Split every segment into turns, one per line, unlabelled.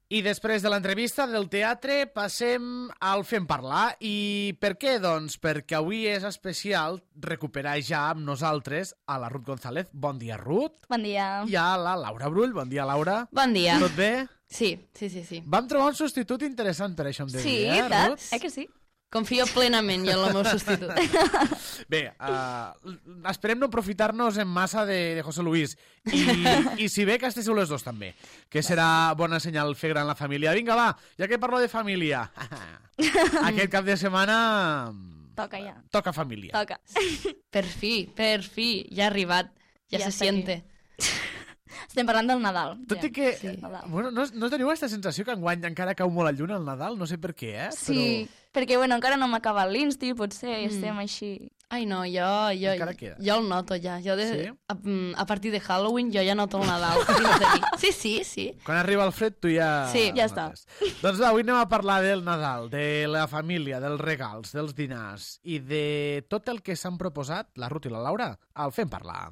I després de l'entrevista del teatre passem al Fem Parlar. I per què? Doncs perquè avui és especial recuperar ja amb nosaltres a la Ruth González. Bon dia, Ruth.
Bon dia.
I a la Laura Brull. Bon dia, Laura.
Bon dia.
Tot bé?
Sí.
Vam trobar un substitut interessant per això, em de dir,
Ruth? Que sí?
Confio plenament jo en el meu substitut.
Bé, esperem no aprofitar-nos en massa de José Luis. I si bé que esteu les dos també, que serà bona senyal fer gran la família. Vinga, va, ja que parlo de família. Aquest cap de setmana...
Toca ja.
Toca família.
Toca.
Per fi, ja ha arribat, ja se siente.
Estem parlant del Nadal.
Tot i que...
Sí.
Bueno, no teniu aquesta sensació que enguany encara cau molt la lluna al Nadal? No sé per què,
Sí, perquè bueno, encara no m'ha acabat l'insti, potser, estem així...
Ai, no, jo el noto ja.
Sí?
A partir de Halloween jo ja noto el Nadal. Sí.
Quan arriba el fred tu ja...
Sí,
ja està.
Doncs avui anem a parlar del Nadal, de la família, dels regals, dels dinars i de tot el que s'han proposat la Ruth i la Laura al Fem Parlar.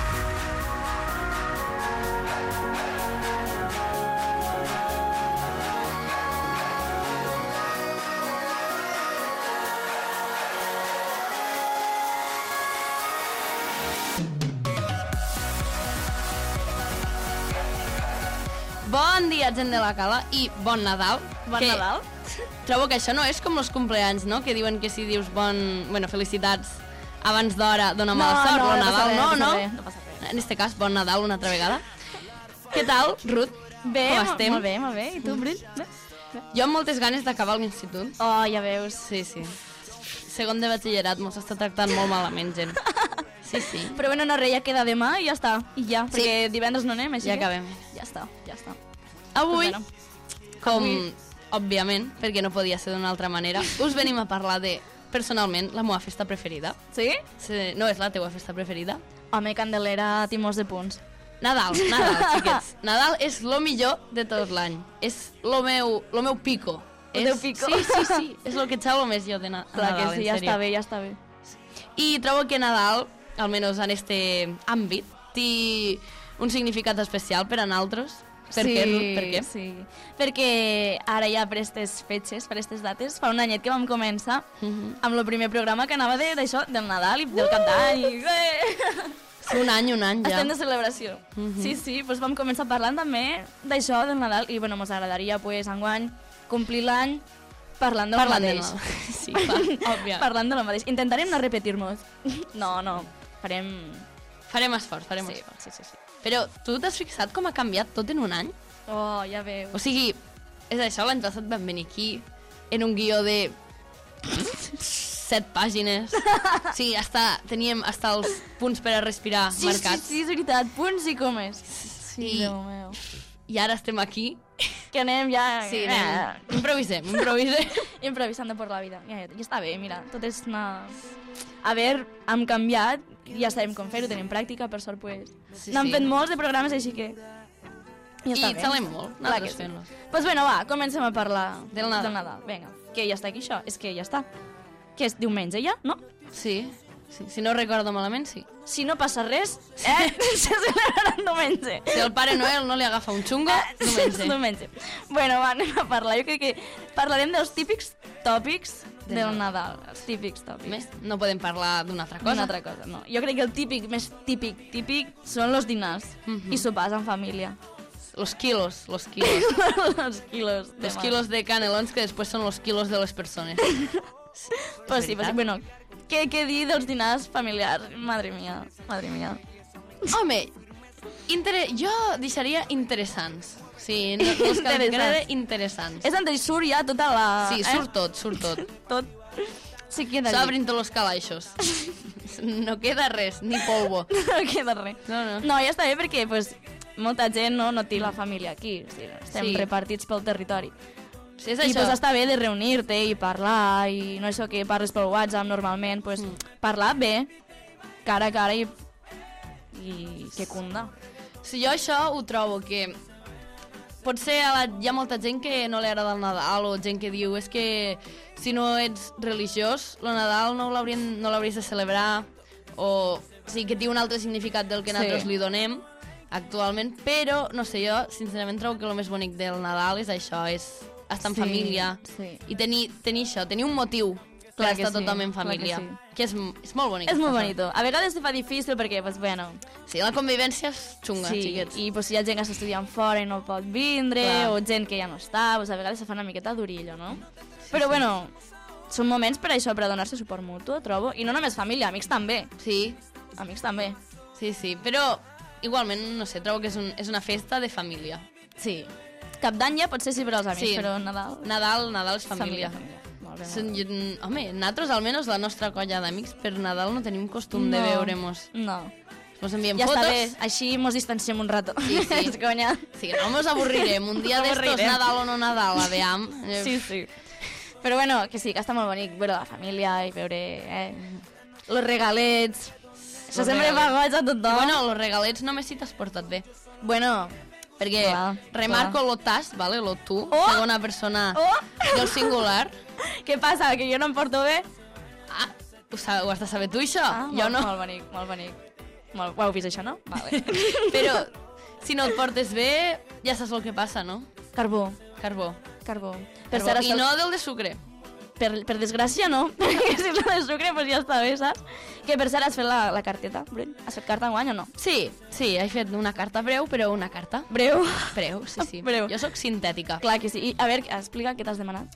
Bon dia, gent de la Cala, i bon Nadal.
Bon Nadal.
Trobo que això no és com els cumpleaños, no? Que diuen que si dius felicitats abans d'hora dona mala sort, bon Nadal,
no passa res.
En este cas, bon Nadal una altra vegada. Què tal, Ruth?
Bé,
com estem?
Molt bé. I tu, Brill? Bé.
Jo amb moltes ganes d'acabar l'institut.
Oh, ja veus.
Sí. Segon de batxillerat, mos està tractant molt malament, gent. Sí.
Però bueno, no res, ja queda demà i ja està. I ja, perquè divendres no anem, així
ja
que...
acabem.
Ja està.
Avui, òbviament, perquè no podia ser d'una altra manera, us venim a parlar de, personalment, la meva festa preferida.
Sí?
No és la teua festa preferida?
Home, Candelera, timós de punts.
Nadal, xiquets. Nadal és lo millor de tot l'any. És lo meu pico.
El teu pico?
Sí. És lo que xau més jo de Nadal,
clar que sí,
en
ja
serio.
està bé.
I trobo que Nadal, almenys en este àmbit, té un significat especial per a nosaltres. Per què, Ruth? Per què?
Sí, perquè ara ja per aquestes fetges, per aquestes dates, fa un anyet que vam començar amb el primer programa que anava d'això, del Nadal i del Cap d'Any.
Un any ja.
Estem de celebració. Sí, doncs vam començar parlant també d'això, del Nadal, i bueno, ens agradaria, enguany, complir l'any parlant del mateix.
Sí, clar, òbvia.
Parlant del mateix. Intentarem no repetir-nos. No,
farem esforç.
Sí.
Però tu t'has fixat com ha canviat tot en un any?
Oh, ja veus.
O sigui, és això, l'any passat vam venir aquí en un guió de 7 pàgines. Sí, teníem hasta els punts per a respirar marcats.
Sí, és veritat, punts i comes.
Sí,
Déu meu.
I ara estem aquí.
Que anem ja...
Sí, improvisem.
Improvisant per la vida. Ja està bé, mira, tot és una... A veure, hem canviat, ja sabem com fer-ho, tenim pràctica, per sort, n'hem fet molts de programes, així que... Ja està bé.
I xalem molt, nosaltres fent-los.
Doncs bueno, va, comencem a parlar
del Nadal.
Vinga, que ja està aquí això, és que ja està. Que és diumenge ja, no?
Sí. Si no recordo malament, sí.
Si no passa res, se celebrarà diumenge.
Si el Pare Noel no li agafa un xungo,
diumenge. Bueno, va, anem a parlar. Jo crec que parlarem dels típics tòpics del Nadal. Els típics tòpics.
Més? No podem parlar d'una altra cosa?
D'una altra cosa, no. Jo crec que el típic, més típic, són los dinars i sopars en família.
Los kilos.
Los kilos
de canelons que després són los kilos de les persones.
Pues sí, bueno, què dir dels dinars familiars? Madre mía.
Home, jo deixaria interessants. Sí, no els quedaria interessants.
És on surt ja tota la...
Sí, surt tot.
Tot. Sí, queda
s'obrin tots els calaixos. No queda res, ni polvo.
No queda res. No, ja està bé perquè molta gent no té la família aquí. Estem repartits pel territori.
Sí,
i està bé de reunir-te i parlar, i no això que parles pel WhatsApp normalment, parlar bé, cara a cara i que cunda.
Sí, jo això ho trobo que potser hi ha molta gent que no li agrada el Nadal o gent que diu és que si no ets religiós el Nadal no l'hauries de celebrar o sigui que té un altre significat del que nosaltres li donem, actualment, però, no sé, jo sincerament trobo que el més bonic del Nadal és això, és estar en família i tenir això, tenir un motiu per estar tothom en família, que és molt bonic.
És molt bonito. A vegades se fa difícil perquè, pues, bueno...
Sí, la convivència és xunga, xiquets.
I pues, hi ha gent que està estudiant fora i no pot vindre, o gent que ja no està, pues, a vegades se fa una miqueta durillo, no? Però, bueno, són moments per això, per a donar-se suport mutu, trobo, i no només família, amics també.
Sí.
Amics també.
Sí, però igualment, no sé, trobo que és una festa de família.
Sí. Cap d'any ja pot ser sí per als amics, però Nadal...
Nadal és família.
Molt bé.
Home, nosaltres, almenys la nostra colla d'amics, per Nadal no tenim costum de veure-mos.
No.
Mos enviem
ja
fotos.
Ja està bé, així mos distanciem un rato.
Sí.
És conya.
Sí, no mos avorrirem. Un dia d'estos, Nadal o no Nadal, aviam.
Sí. Però bueno, que sí, que està molt bonic veure la família i veure los regalets. Això sempre fa goig a tothom.
Bueno, los regalets només si t'has portat bé.
Bueno,
perquè remarco lo t'has, vale? Lo tu, segona persona del singular.
Què passa, que jo no em porto bé?
Ah, ho has de saber tu, això? Jo no.
Molt bonic. Ho heu vist, això, no? Vale.
Però si no et portes bé, ja saps el que passa, no?
Carbó.
I no del de sucre.
Per desgràcia, no. Perquè si és de sucre, doncs ja està bé, saps? Que per cert has fet la carteta, Brent? Has fet carta enguany o no?
Sí, he fet una carta breu, però una carta.
Breu,
sí.
Breu.
Jo sóc sintètica.
Clar que sí. I, a veure, explica què t'has demanat.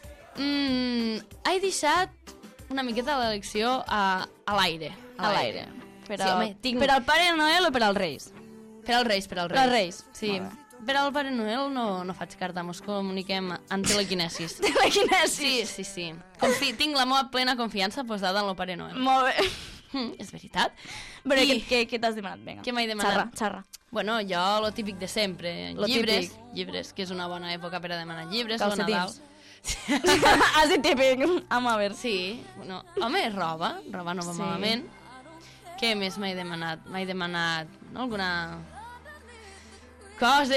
He deixat una miqueta l'elecció a l'aire.
A l'aire.
Sí, home,
Per al Pare Noel o per als Reis?
Per als Reis.
Per als Reis.
Sí. Per al Pare Noel no faig carta, mos comuniquem en telequinesis.
Telequinesis?
Sí. Tinc la meva plena confiança posada en el Pare Noel.
Molt bé.
És veritat.
Però què t'has demanat? Vinga.
Què m'he demanat?
Xarra.
Bueno, jo lo típic de sempre. Llibres, que és una bona època per a demanar llibres.
Calcetins. Has dit típic. A veure.
Sí. No. Home, roba no va malament. Què més m'he demanat? M'he demanat alguna... Coses.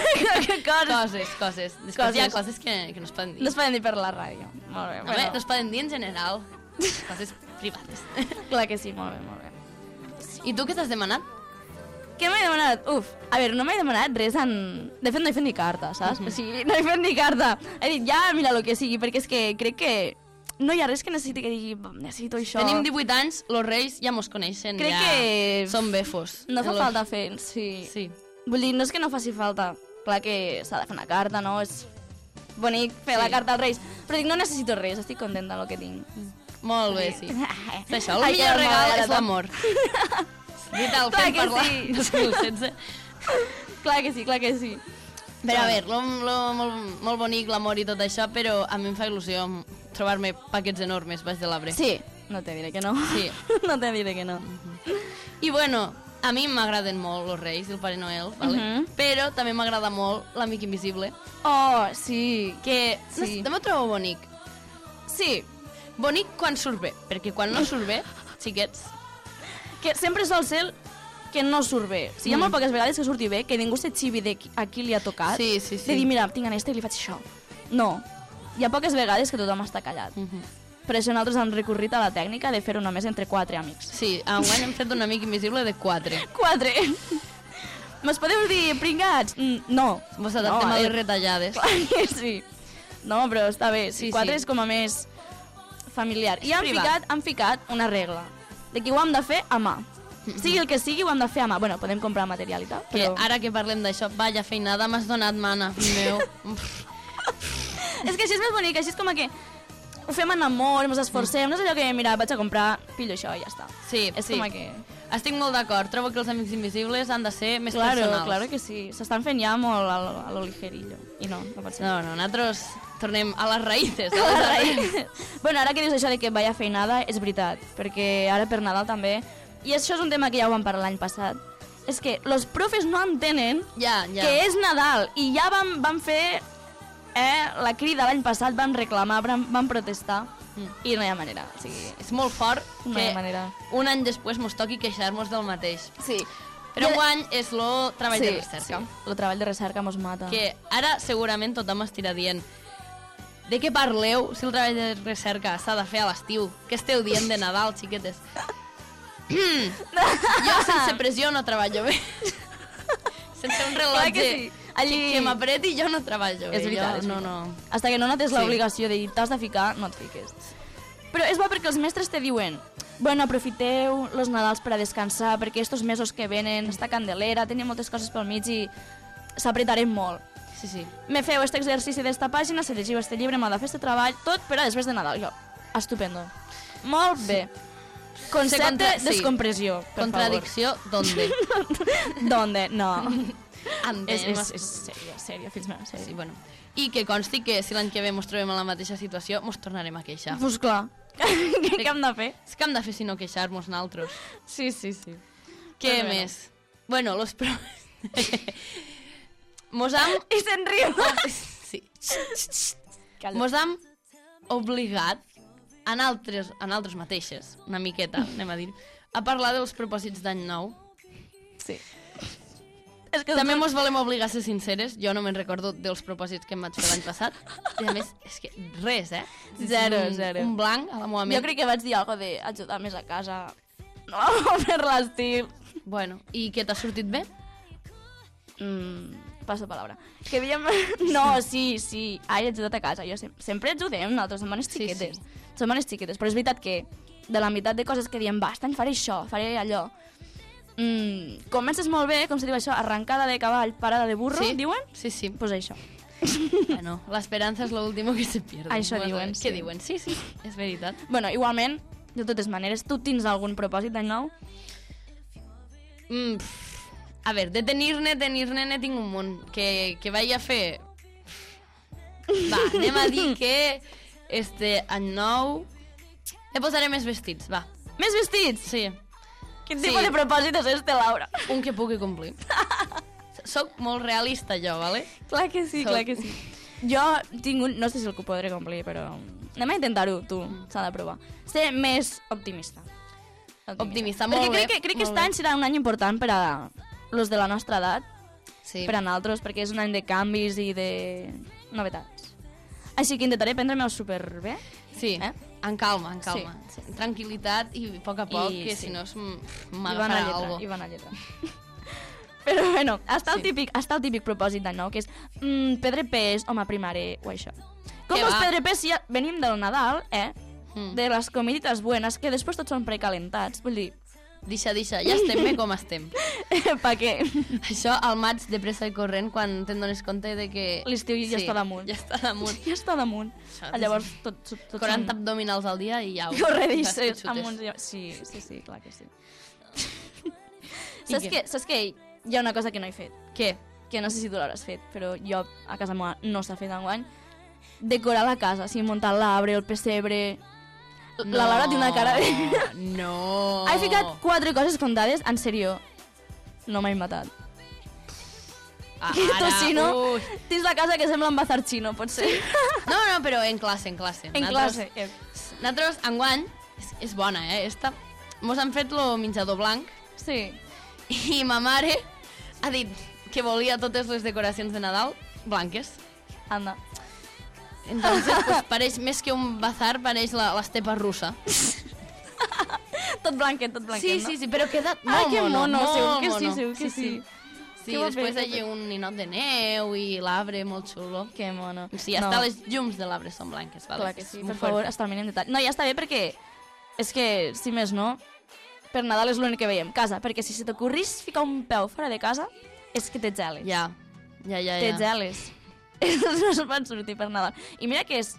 Després hi ha coses que no es poden dir.
No es poden dir per la ràdio. Molt bé.
No es poden dir en general. Coses privades.
Clar que sí, molt bé.
I tu què t'has demanat?
Què m'he demanat? A veure, no m'he demanat res De fet, no he fet ni carta, saps? O sigui, no he fet ni carta. He dit, ja, mira el que sigui, perquè és que crec que no hi ha res que necessiti que digui, necessito això.
Tenim 18 anys, los reis ja mos coneixen.
Crec que...
Som befos.
No fa falta fer, sí. Vull dir, no és que no faci falta. Clar que s'ha de fer una carta, no? És bonic fer la carta als Reis. Però dic, no necessito res, estic contenta amb el que tinc.
Molt bé, sí. És això, el millor regal és l'amor. Vital, fem parlar 2016.
Clar que sí.
Però a veure, molt bonic l'amor i tot això, però a mi em fa il·lusió trobar-me paquets enormes baix de l'arbre.
Sí, no te diré que no.
Sí.
No te diré que no.
I bueno... A mi m'agraden molt els Reis i el Pare Noel, vale? Però també m'agrada molt l'Amic Invisible.
Oh, sí.
Que també ho trobo bonic.
Sí.
Bonic quan surt bé, perquè quan no surt bé, xiquets...
Que sempre sol ser que no surt bé. O sigui, hi ha molt poques vegades que surti bé, que ningú se xivi de a qui li ha tocat.
Sí.
De dir, mira, tinc aquesta i li faig això. No. Hi ha poques vegades que tothom està callat. Per això nosaltres hem recorrit a la tècnica de fer-ho només entre 4 amics.
Sí, enguany hem fet un amic invisible de 4.
4? Mos podeu dir pringats? No.
Mos adaptem a les retallades.
Clar que sí. No, però està bé. 4 és com a més familiar. I han ficat una regla, de que ho hem de fer a mà. Sigui el que sigui, ho hem de fer a mà. Bueno, podem comprar material i tal,
però... Ara que parlem d'això, vaya feinada m'has donat, mana, meu.
És que així és més bonic, així és com que... Ho fem en amor, ens esforcem, no és allò que, mira, vaig a comprar, pillo això i ja està.
Sí.
Com que...
Estic molt d'acord, trobo que els amics invisibles han de ser més personals.
Claro que sí, s'estan fent ja molt a lo ligerillo, i no pot ser.
No, nosaltres tornem a les raïces.
Bueno, ara que dius això de que vaya feinada, és veritat, perquè ara per Nadal també, i això és un tema que ja ho vam parlar l'any passat, és que els profes no entenen que és Nadal, i ja vam fer... la crida l'any passat, van reclamar, van protestar i no hi ha manera. O sigui,
és molt fort que un any després mos toqui queixar-nos del mateix.
Sí.
Però enguany és el treball de recerca.
Sí. El treball de recerca mos mata.
Que ara segurament tothom estirà dient de què parleu si el treball de recerca s'ha de fer a l'estiu? Què esteu dient de Nadal, xiquetes? Jo sense pressió no treballo bé. sense un
Clar
rellotge
que sí. Allí-
que m'apreti, jo no treballo.
És veritat, és
no,
veritat.
no.
Hasta que no notes
Sí.
l'obligació de dir t'has de ficar, no et fiques. Però és bo perquè els mestres te diuen bueno, aprofiteu los Nadals per a descansar perquè estos mesos que venen, està candelera, tenia moltes coses pel mig i s'apretarem molt.
Sí, sí.
Me feu este exercici d'esta pàgina, se llegiu este llibre, m'ha de fer este treball, tot per a després de Nadal. Jo, estupendo. Molt bé. Concepte
Sí.
descompressió, per
Contradicció, ¿dónde?
favor. ¿Dónde? No.
Antes.
És sèrio, fills meus,
Sí,
sèrio.
bueno. I que consti que si l'any que ve mos trobem en la mateixa situació, mos tornarem a queixar.
Pues clar. Què hem de fer?
És que hem de fer si no queixar-nos nosaltres.
Sí, sí, sí.
Què
Però
més? Bueno, los pro... Mos hem...
I se'n riu.
Sí.
Calla.
Mos hem obligat a nosaltres mateixes, una miqueta, anem a dir, a parlar dels propòsits d'any nou.
Sí. És que
També mos volem obligar a ser sinceres. Jo no me'n recordo dels propòsits que em vaig fer l'any passat. I a més, és que res, eh?
Zero.
Un blanc a la meva ment.
Jo crec que vaig dir alguna d'ajudar més a casa. No, per l'estil.
Bueno, i què t'ha sortit bé?
Passo palabra. Que havíem... No, sí. Ai, he ajudat a casa. Jo sempre ajudem, nosaltres som bones xiquetes.
Sí.
Som bones xiquetes, però és veritat que de la meitat de coses que diem, va, aquest any faré això, faré allò. Comences molt bé, com se diu això, arrancada de cavall, parada de burro,
Sí.
diuen?
Sí, sí.
Pues això.
Bueno, l'esperança és l'último que se pierde.
Això
Bueno,
diuen,
Què
sí.
diuen? Sí, és veritat.
Bueno, igualment, de totes maneres, tu tens algun propòsit d'any nou?
A veure, de tenir-ne ne tinc un munt. Que vaig a fer... Va, anem a dir que este any nou... Me posaré més vestits, va.
Més vestits?
Sí,
Quin
Sí.
tipus de propòsit és este, Laura?
un que pugui complir. Soc molt realista, jo, vale?
Clar que sí,
Soc-
clar que sí. Jo tinc un... No sé si el podré complir, però... Anem a intentar-ho, tu. S'ha de provar. Ser més optimista.
Optimista, molt
Perquè
bé,
crec que
molt
aquest any serà un any important per a los de la nostra edat,
Sí.
per a nosaltres, perquè és un any de canvis i de novetats. Així que intentaré prendre-me'l superbé.
Sí, en calma, en calma.
Sí.
Tranquil·litat i a poc a poc,
I
que
sí.
si no
I va
m'agafarà
anar lletra,
algo.
i va anar lletra. Però bueno, està el
Sí.
típic propòsit d'any nou, que és pedre pes o m'aprimaré o això. Com
Què
els
va?
pedre pes, si ja venim del Nadal,
Mm.
de les comidites buenas, que després tots són precalentats. Vull dir,
Deixa, ja estem bé com estem.
pa què?
Això al maig de pressa i corrent quan te'n dones compte de que...
L'estiu ja està damunt.
Ja està damunt.
Ja està damunt.
Això,
Llavors, tot
40 abdominals al dia i ja ho...
corredisses
ja
amunt.
xutes.
Sí, clar que sí.
I què?
Saps que hi ha una cosa que no he fet?
Què?
Que no sé si tu l'hauràs fet, però jo a casa meva no s'ha fet enguany. Decorar la casa, o sigui, muntar l'arbre, el pessebre... La Laura té una cara de...
No.
He ficat 4 coses comptades, en sèrio. No m'he matat. Que tu, si no,
Ui.
tens la casa que sembla un bazar xino, pot ser?
No, però en classe.
En
Nosaltres-
classe.
Nosaltres, enguany, és bona, Esta, mos han fet lo menjador blanc
Sí.
i ma mare ha dit que volia totes les decoracions de Nadal blanques.
Anda.
Entonces, pues, pareix més que un bazar, pareix l'estepa russa.
Tot blanquet, no?
Sí, però queda
Ah,
molt
que
mono,
mono,
molt
segur que sí,
mono.
segur que sí.
Sí,
Que
després
guapet.
hi ha un ninot de neu i l'arbre molt xulo.
Que mono.
Sí, hasta les llums de l'arbre són blanques, vale?
Clar que sí,
És
per
molt
favor,
fuerte.
hasta el mínim detall. No, ja està bé perquè és que, si més no, per Nadal és l'únic que veiem, casa, perquè si se t'ocorrís ficar un peu fora de casa, és que te geles.
Ja.
Te geles. No es pot sortir per Nadal. I mira que és...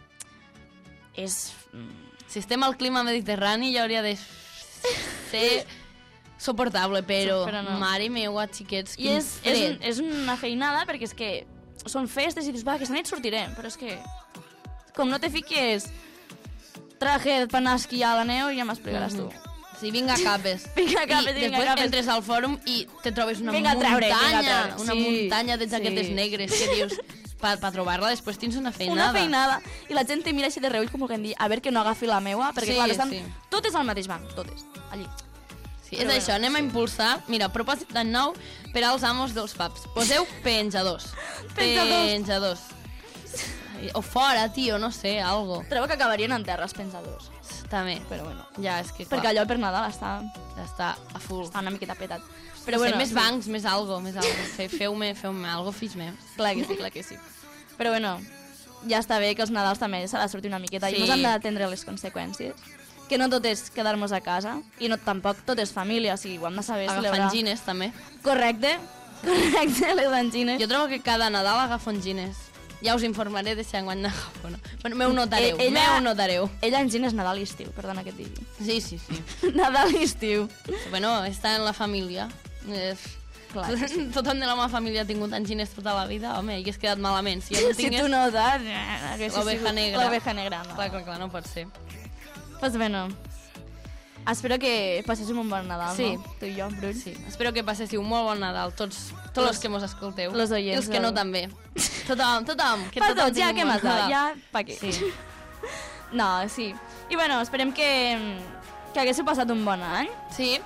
Si estem al clima mediterrani ja hauria de ser soportable, però,
Però no.
mare meua, xiquets,
I
quin
és
fred.
una feinada perquè és que són festes i dius, va, aquesta nit sortirem, però és que com no te fiques traje per anar a esquiar a la neu, ja m'explicaràs tu.
Sí, vinga capes.
Vinga capes,
I
vinga
després
capes.
entres al fòrum i te trobes una
Vinga a treure, vinga a treure.
una
Sí,
muntanya de jaquetes
sí.
negres que dius, per trobar-la després tens una feinada.
Una feinada. I la gent te mira així de reull com volent dir, a veure que no agafi la meua, perquè
Sí,
clar, estan
sí.
totes al mateix banc, totes, allí.
Sí, és
Però
això, anem a impulsar. Mira, propòsit d'any nou per als amos dels pubs. Poseu penjadors.
Penjadors.
Penjadors. O fora, tio, no sé, algo.
Trobo que acabarien en terres pensadors.
També.
Però bueno.
Ja, és que clar.
Perquè allò per Nadal està
Està a full.
una miqueta petat.
Però
Però
bueno,
bueno,
més bancs, més algo. Feu-me algo, fills meus.
Clar que sí. Però bueno, ja està bé que els Nadals també s'ha de sortir una miqueta
Sí.
i mos hem d'atendre les conseqüències. Que no tot és quedar-nos a casa i no, tampoc tot és família, o sigui, ho hem de saber
Agafant
celebrar.
gines, també.
Correcte, les angines.
Jo trobo que cada Nadal agafo un gines. Ja us informaré de si enguany n'agafo, no? Bueno, m'ho notareu, m'ho notareu.
Ella angines Nadal i estiu, perdona que et digui.
Sí.
Nadal i estiu.
Bueno, està en la família.
Clar,
Tothom de la meva família ha tingut angines tota la vida, home, i has quedat malament. Si jo no
si
tingués...
tu no saps,
L'oveja negra.
L'oveja negra, no.
Clar, no pot ser.
Pues bueno, espero que passéssim un bon Nadal,
Sí.
no? Tu i jo, Brull.
Sí, espero que passéssiu un molt bon Nadal, tots els que mos escolteu.
los oients,
I els que no,
el-
també. Tothom. Que
Pa
tothom
tots, ja,
tingui
què
un
més
bon
da?
Nadal.
Ja, pa què?
Sí.
No, sí. I bueno, esperem que haguéssiu passat un bon any,
Sí,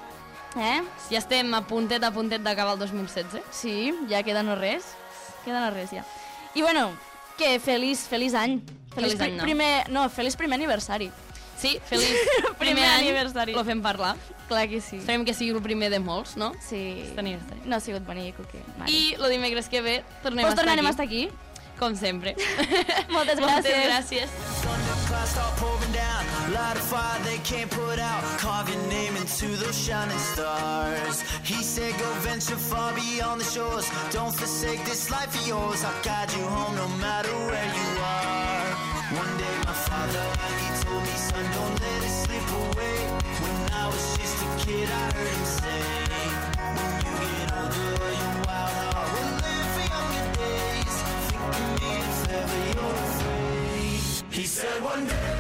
ja estem a puntet d'acabar el 2016.
Sí, ja queda no res. Ja. I bueno, que feliç any.
Feliç any, no.
Feliç primer aniversari.
Sí, feliç
Primer
any,
aniversari.
lo fem parlar.
Clar que sí.
Esperem que sigui el primer de molts, no?
Sí.
Tenir-te.
No ha sigut bonic, o què?
I el dimecres que ve tornem
Pues
a estar
tornarem a
aquí.
estar aquí.
Com sempre.
Moltes
Moltes
gràcies.
gràcies.
Clouds start pouring down, light a fire they can't put out. Carve your name into those shining stars. He said go venture far beyond the shores. Don't forsake this life of yours. I'll guide you home no matter where you are. One day my father, he told me, son, don't let it slip away. When I was just a kid, I heard him say, when you get older, your wild heart will live for younger days. Think of me if ever you're afraid. He said one day